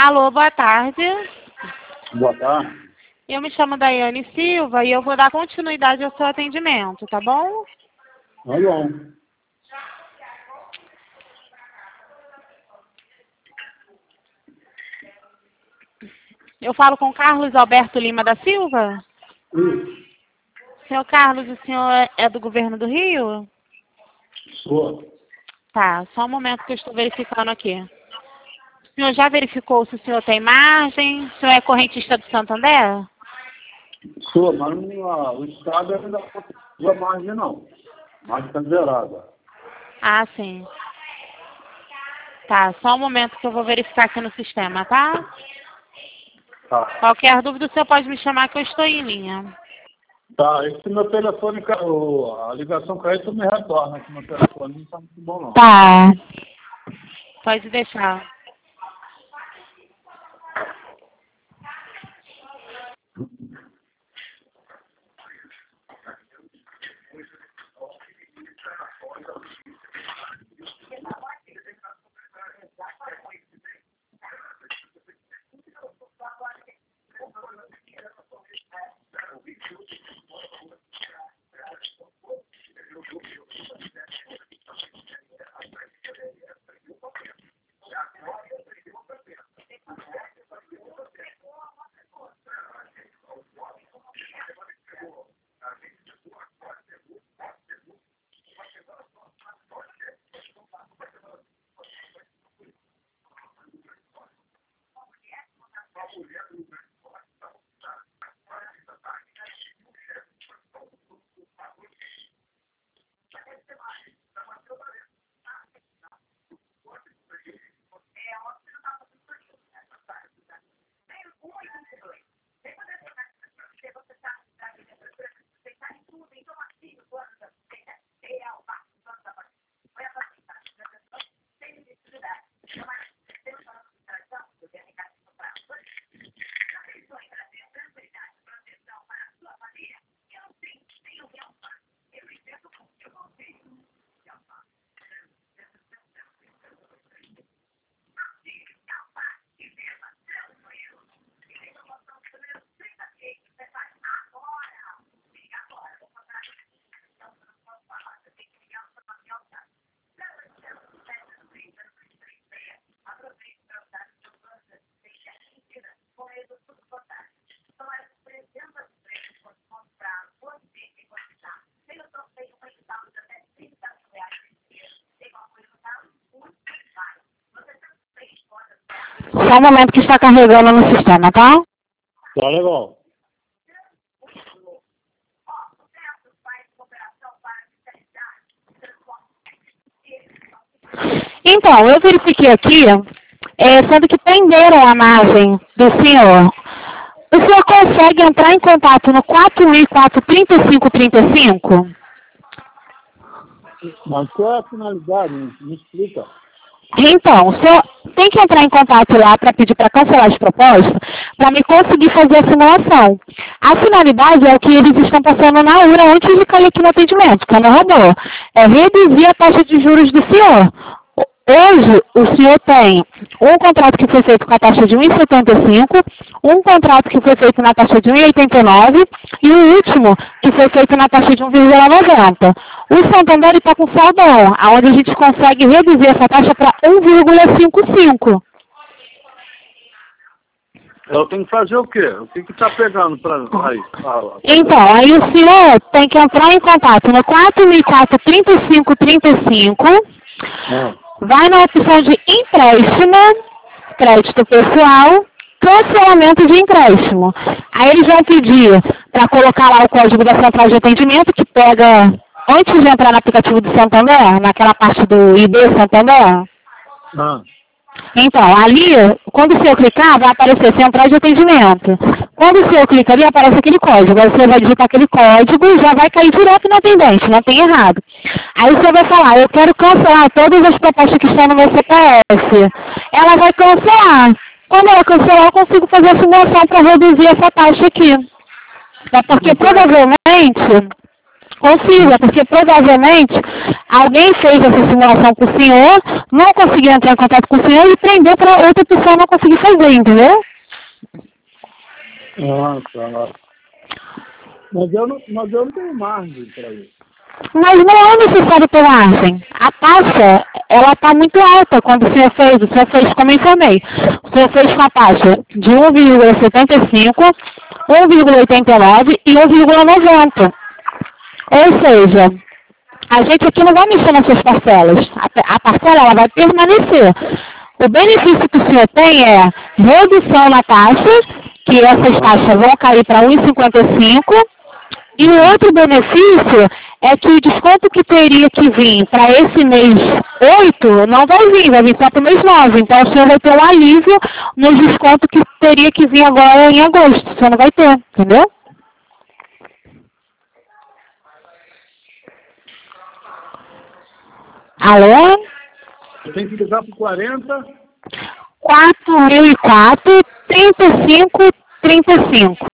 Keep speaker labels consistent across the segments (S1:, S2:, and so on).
S1: Alô, boa tarde.
S2: Boa tarde.
S1: Eu me chamo Daiane Silva e eu vou dar continuidade ao seu atendimento, tá bom?
S2: Tá bom.
S1: Eu falo com Carlos Alberto Lima da Silva?
S2: Isso.
S1: Senhor Carlos, o senhor é do governo do Rio?
S2: Sou.
S1: Tá, só um momento que eu estou verificando aqui. O senhor já verificou se o senhor tem margem? O senhor é correntista do Santander?
S2: Sou, mas o Estado ainda não usa margem, não. Margem está zerada.
S1: Ah, sim. Tá, só um momento que eu vou verificar aqui no sistema, tá?
S2: Tá.
S1: Qualquer dúvida, o senhor pode me chamar que eu estou em linha.
S2: Tá, esse meu telefone, a ligação caiu, tu me retorna, que meu telefone não está muito bom, não.
S1: Tá. Pode deixar. Só um momento que está carregando no sistema, tá?
S2: Tá legal.
S1: Então, eu verifiquei aqui, sendo que prenderam a margem do senhor. O senhor consegue entrar em contato no 4004-3535?
S2: Mas qual é a finalidade? Me explica.
S1: Então, o senhor tem que entrar em contato lá para pedir para cancelar as propostas, para me conseguir fazer a simulação. A finalidade é o que eles estão passando na URA antes de cair aqui no atendimento, que é no robô. É reduzir a taxa de juros do senhor. Hoje, o senhor tem um contrato que foi feito com a taxa de 1,75, um contrato que foi feito na taxa de 1,89 e o último que foi feito na taxa de 1,90. O Santander está com saldão, onde a gente consegue reduzir essa taxa para 1,55.
S2: Eu tenho que fazer o quê? O que está pegando para aí?
S1: Então, aí o senhor tem que entrar em contato no 4004-3535. Vai na opção de empréstimo, crédito pessoal, cancelamento de empréstimo. Aí eles vão pedir para colocar lá o código da central de atendimento, que pega antes de entrar no aplicativo do Santander, naquela parte do ID Santander. Então, ali, quando o senhor clicar, vai aparecer central de atendimento. Quando o senhor clica ali, aparece aquele código. Aí você vai digitar aquele código e já vai cair direto no atendente, não tem errado. Aí você vai falar, eu quero cancelar todas as propostas que estão no meu CPF. Ela vai cancelar. Quando ela cancelar, eu consigo fazer a simulação para reduzir essa taxa aqui. É porque provavelmente Consiga, porque provavelmente alguém fez essa simulação com o senhor, não conseguiu entrar em contato com o senhor e prendeu para outra pessoa não conseguir fazer, entendeu?
S2: Ah, tá. Mas eu não tenho margem para isso.
S1: Mas não é necessário ter margem. A taxa, ela está muito alta quando o senhor fez como informei. O senhor fez com a taxa de 1,75, 1,89 e 1,90. Ou seja, a gente aqui não vai mexer nas suas parcelas. A parcela ela vai permanecer. O benefício que o senhor tem é redução na taxa, que essas taxas vão cair para 1,55. E o outro benefício é que o desconto que teria que vir para esse mês 8 não vai vir só para o mês 9. Então o senhor vai ter um alívio no desconto que teria que vir agora em agosto. O senhor não vai ter, entendeu? Alô?
S2: Eu tenho que ligar para 40.
S1: 4004 3535.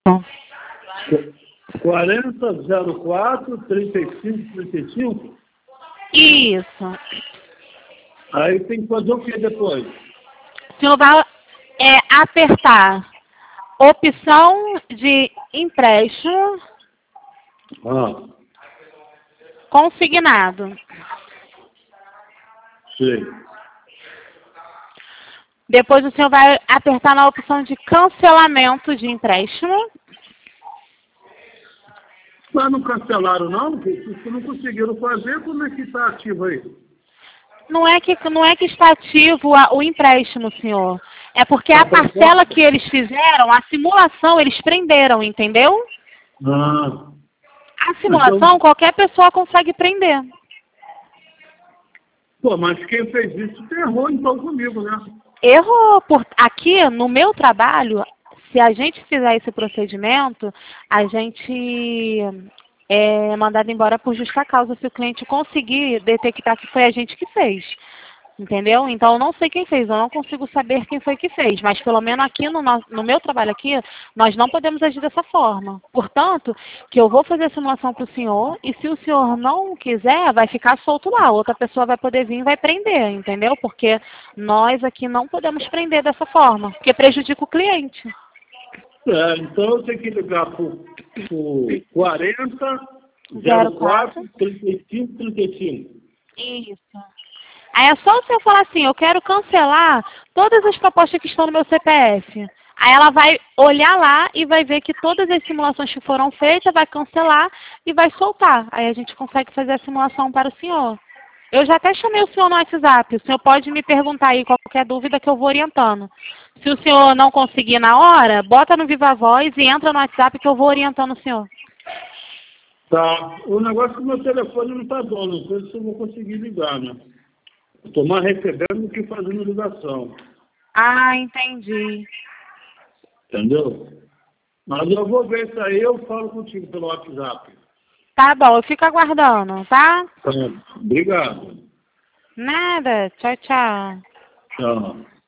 S2: 4004 3535.
S1: Isso.
S2: Aí tem que fazer o que depois?
S1: O senhor vai apertar opção de empréstimo consignado.
S2: Sei.
S1: Depois o senhor vai apertar na opção de cancelamento de empréstimo.
S2: Mas não cancelaram não? Se não conseguiram fazer, como é que está ativo aí?
S1: Não é que está ativo o empréstimo, senhor. É porque a parcela que eles fizeram, a simulação, eles prenderam, entendeu? A simulação, então, qualquer pessoa consegue prender.
S2: Pô, mas quem fez isso errou então comigo, né?
S1: Errou. Aqui, no meu trabalho, se a gente fizer esse procedimento, a gente é mandado embora por justa causa se o cliente conseguir detectar que foi a gente que fez. Entendeu? Então, eu não sei quem fez, eu não consigo saber quem foi que fez, mas pelo menos aqui no meu trabalho aqui, nós não podemos agir dessa forma. Portanto, que eu vou fazer a simulação para o senhor e se o senhor não quiser, vai ficar solto lá. Outra pessoa vai poder vir e vai prender, entendeu? Porque nós aqui não podemos prender dessa forma, porque prejudica o cliente.
S2: Então eu tenho que ligar por 40 04 35 35.
S1: Isso. Aí é só o senhor falar assim, eu quero cancelar todas as propostas que estão no meu CPF. Aí ela vai olhar lá e vai ver que todas as simulações que foram feitas, vai cancelar e vai soltar. Aí a gente consegue fazer a simulação para o senhor. Eu já até chamei o senhor no WhatsApp. O senhor pode me perguntar aí qualquer dúvida que eu vou orientando. Se o senhor não conseguir na hora, bota no Viva Voz e entra no WhatsApp que eu vou orientando o senhor.
S2: Tá. O negócio é que o meu telefone não está bom. Não sei se eu vou conseguir ligar, né? Estou mais recebendo do que fazendo ligação.
S1: Ah, entendi.
S2: Entendeu? Mas eu vou ver isso aí, eu falo contigo pelo WhatsApp.
S1: Tá bom, eu fico aguardando, tá?
S2: Tá. Obrigado.
S1: Nada. Tchau, tchau.
S2: Tchau.